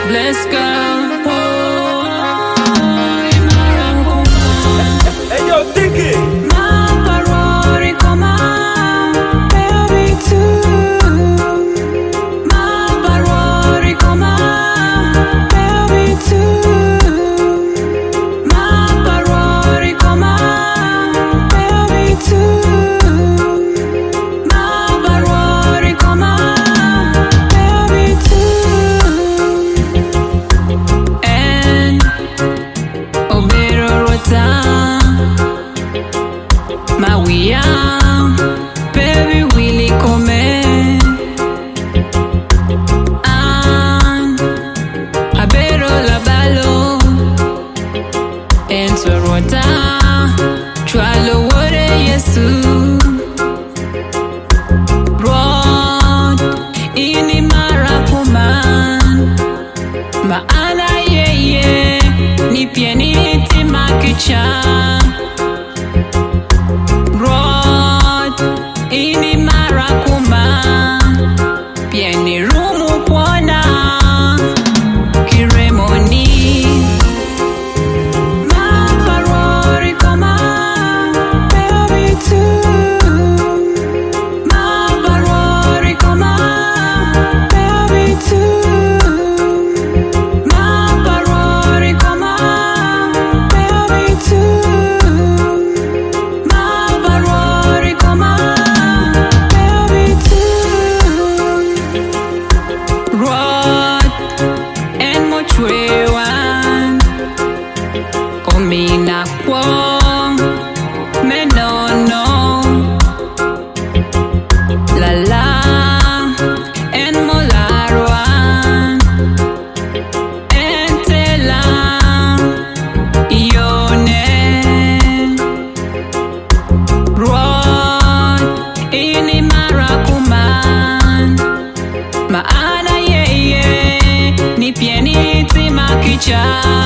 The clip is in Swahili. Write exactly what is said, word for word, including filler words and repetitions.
Let's go. Hey yo, Tiki. Mawia, baby Willie come An abero la ballo Ento rota Chualo wore yesu Rod Ini marakuman Maana yeye Ni pieni timakicha Ini marakuma Pieni rumu pwana Kiremoni Maparori koma Baby too Maparori koma Baby too Maparori koma Baby too Maparori koma One Komina kwa Menono La la En molarwan Entela Ione Rod Ini marakuman Maana yeye Ni pieni timakicha